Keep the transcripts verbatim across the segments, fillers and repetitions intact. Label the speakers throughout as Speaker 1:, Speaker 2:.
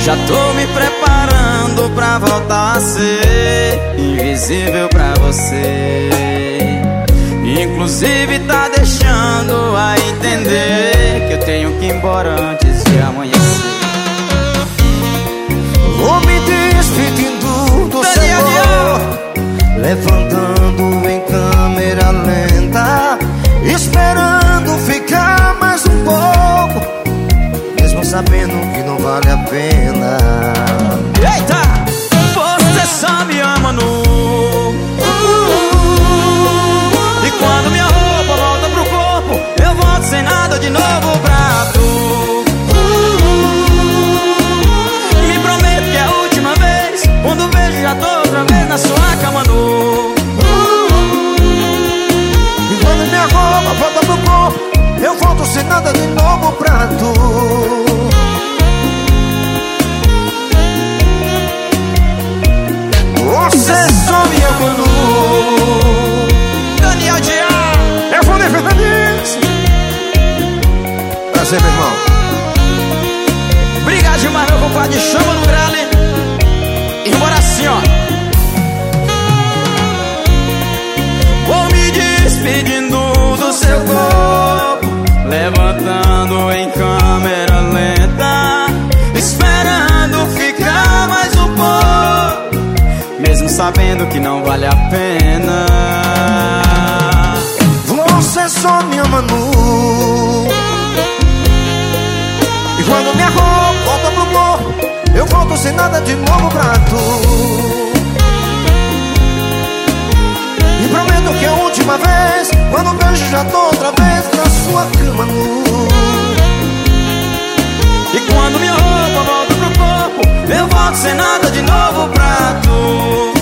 Speaker 1: Já tô me preparando pra voltar a ser invisível pra você. Inclusive tá deixando a entender que eu tenho que ir embora antes de amanhecer.
Speaker 2: Vou me despedindo do seu amor, levantando em câmera lenta, esperando ficar mais um pouco, mesmo sabendo que não vale a pena.
Speaker 1: Eita! Você só me ama nu. E quando minha roupa volta pro corpo, eu volto sem nada de novo pra tu. Me prometo que é a última vez. Quando vejo já tô outra vez na sua cama nu.
Speaker 2: E quando minha roupa volta pro corpo, eu volto sem nada de novo pra tu. Você só me ama nu.
Speaker 1: Daniel Diá,
Speaker 2: Eu vou defender isso. Prazer, meu irmão.
Speaker 1: obrigado demais, meu compadre. Chama no grale. E bora assim, ó. Vou me despedindo do seu corpo, levantando em câmera lenta, esperando ficar mais um pouco, mesmo sabendo que não vale a pena.
Speaker 2: Você só me ama nu. E quando minha roupa volta pro corpo, eu volto sem nada de novo pra tu. E prometo que é a última vez. Quando vejo já tô outra vez na sua cama nu.
Speaker 1: E quando minha roupa volta pro corpo, eu volto sem nada de novo pra tu.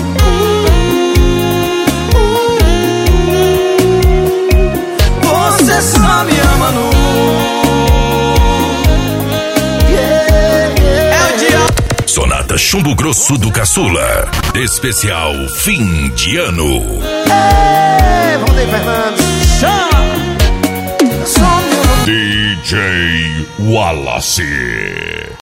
Speaker 1: Você só me ama nu.
Speaker 2: Yeah, yeah.
Speaker 1: É o dia.
Speaker 3: Sonata Chumbo Grosso do Caçula. Especial fim de ano.
Speaker 2: Ei, Valdir Fernandes.
Speaker 1: Chama.
Speaker 2: Só me ama nu.
Speaker 3: D J Wallace.